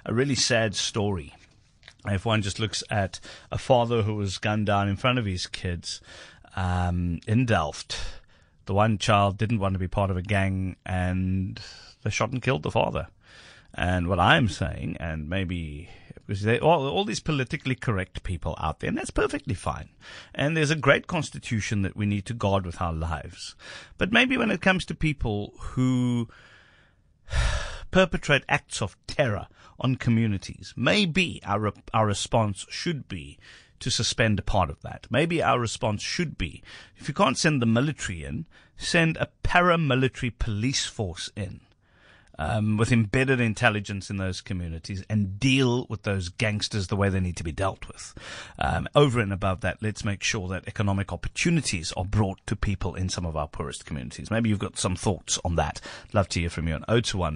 a really sad story. If one just looks at a father who was gunned down in front of his kids in Delft, the one child didn't want to be part of a gang, and they shot and killed the father. And what I'm saying, and maybe because all these politically correct people out there, and that's perfectly fine. And there's a great constitution that we need to guard with our lives. But maybe when it comes to people who perpetrate acts of terror on communities, maybe our response should be to suspend a part of that. Maybe our response should be, if you can't send the military in, send a paramilitary police force in. With embedded intelligence in those communities, and deal with those gangsters the way they need to be dealt with. Over and above that, let's make sure that economic opportunities are brought to people in some of our poorest communities. Maybe you've got some thoughts on that. Love to hear from you on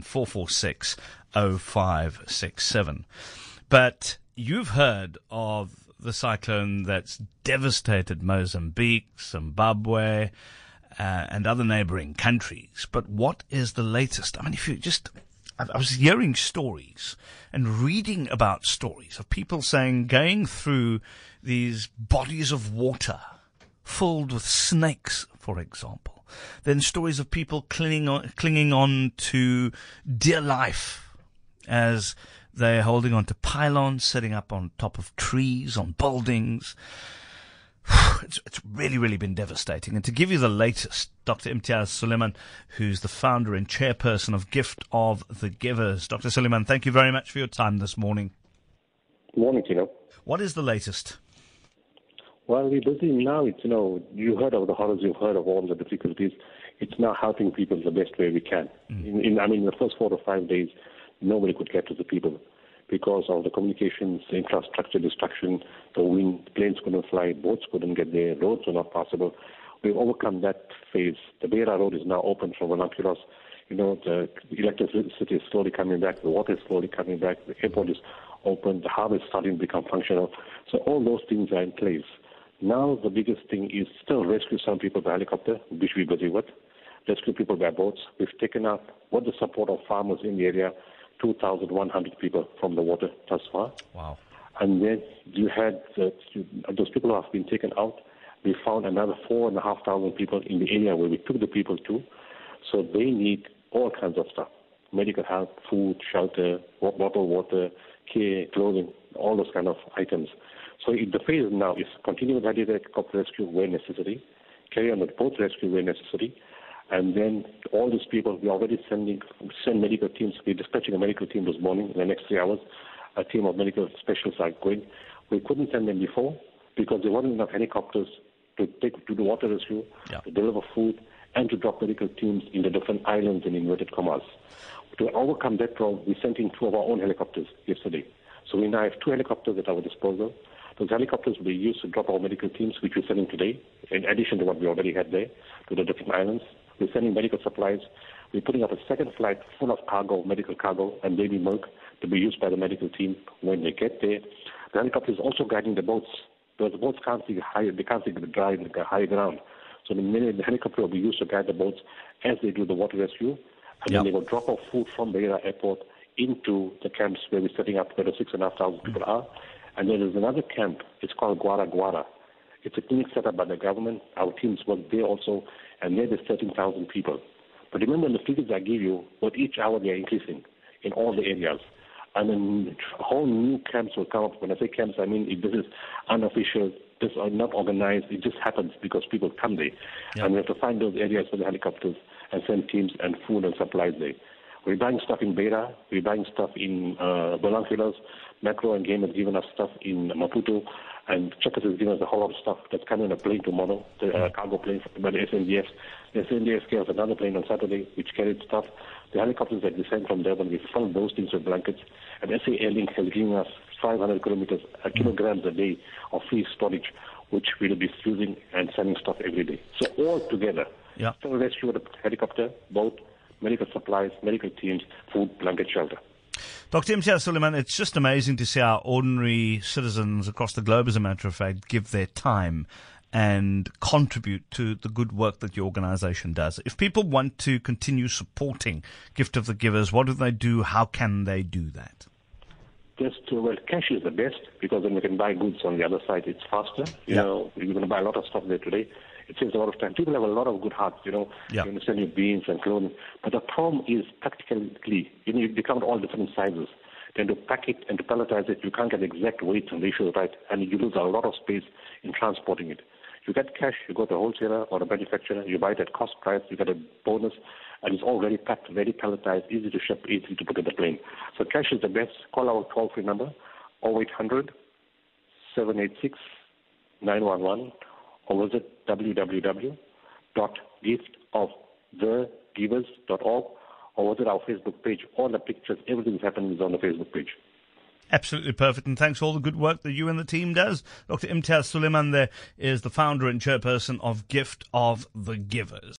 021-446-0567. But you've heard of the cyclone that's devastated Mozambique, Zimbabwe, and other neighboring countries. But what is the latest? I mean, I was hearing stories and reading about stories of people saying going through these bodies of water filled with snakes, for example. Then stories of people clinging on to dear life as they're holding on to pylons, sitting up on top of trees, on buildings. It's really, really been devastating. And to give you the latest, Dr. Imtiaz Sooliman, who's the founder and chairperson of Gift of the Givers. Dr. Sooliman, thank you very much for your time this morning. Good morning, Tino. What is the latest? Well, we're busy now. You heard of the horrors, you've heard of all the difficulties. It's now helping people the best way we can. In the first 4 to 5 days, nobody could get to the people, because of the communications, the infrastructure destruction, the wind, planes couldn't fly, boats couldn't get there, roads were not possible. We've overcome that phase. The Beira Road is now open from Valankiros. The electricity is slowly coming back, the water is slowly coming back, the airport is open, the harbour is starting to become functional. So all those things are in place. Now the biggest thing is still rescue some people by helicopter, which we're busy with, rescue people by boats. We've taken up, with the support of farmers in the area, 2,100 people from the water thus far. Wow. And then you had those people who have been taken out. We found another 4,500 people in the area where we took the people to. So they need all kinds of stuff: medical help, food, shelter, bottled water, care, clothing, all those kind of items. So the phase now is continue with helicopter rescue where necessary, carry on with boat rescue where necessary, and then all these people, we already send medical teams. We're dispatching a medical team this morning. In the next 3 hours, a team of medical specialists are going. We couldn't send them before because there weren't enough helicopters to do water rescue, to deliver food, and to drop medical teams in the different islands in inverted commas. To overcome that problem, we sent in 2 of our own helicopters yesterday. So we now have 2 helicopters at our disposal. Those helicopters will be used to drop our medical teams, which we're sending today, in addition to what we already had there, to the different islands. We're sending medical supplies. We're putting up a second flight full of cargo, medical cargo, and baby milk to be used by the medical team when they get there. The helicopter is also guiding the boats. The boats can't see high, they can't see the dry and the high ground. So the helicopter will be used to guide the boats as they do the water rescue, and then they will drop off food from Beira Airport into the camps where we're setting up, where the 6,500 people are. And then there's another camp. It's called Guara Guara. It's a clinic set up by the government. Our teams work there also, and there there's 13,000 people. But remember the figures I gave you, with each hour they are increasing in all the areas. And then whole new camps will come up. When I say camps, I mean this is unofficial, this are not organized. It just happens because people come there. And we have to find those areas for the helicopters and send teams and food and supplies there. We're buying stuff in Beira. We're buying stuff in Belanfilas. Macro and Game has given us stuff in Maputo. And Checkers has given us a whole lot of stuff that's coming on a plane tomorrow, the cargo plane by the SNDF. The SNDF has another plane on Saturday which carried stuff. The helicopters that we sent from Durban, we filled those things with blankets. And SA Airlink has given us 500 kilograms a day of free storage, which we'll be using and sending stuff every day. So all together, still rescue with a helicopter, boat, medical supplies, medical teams, food, blanket, shelter. Dr. Imtiaz Sooliman, it's just amazing to see how ordinary citizens across the globe, as a matter of fact, give their time and contribute to the good work that your organization does. If people want to continue supporting Gift of the Givers, what do they do? How can they do that? cash is the best because then we can buy goods on the other side. It's faster. You know, you're going to buy a lot of stuff there today. It saves a lot of time. People have a lot of good hearts, you know. Yeah. You understand your beans and clothing. But the problem is practically, they come in all different sizes. Then to pack it and to palletize it, you can't get exact weights and ratios right, and you lose a lot of space in transporting it. You get cash, you go to a wholesaler or a manufacturer, you buy it at cost price, you get a bonus, and it's all very packed, very palletized, easy to ship, easy to put in the plane. So cash is the best. Call our toll-free number, 0800 786 911, or visit www.giftofthegivers.org, or visit our Facebook page. All the pictures, everything that's happening is on the Facebook page. Absolutely perfect, and thanks for all the good work that you and the team does. Dr. Imtiaz Sooliman there is the founder and chairperson of Gift of the Givers.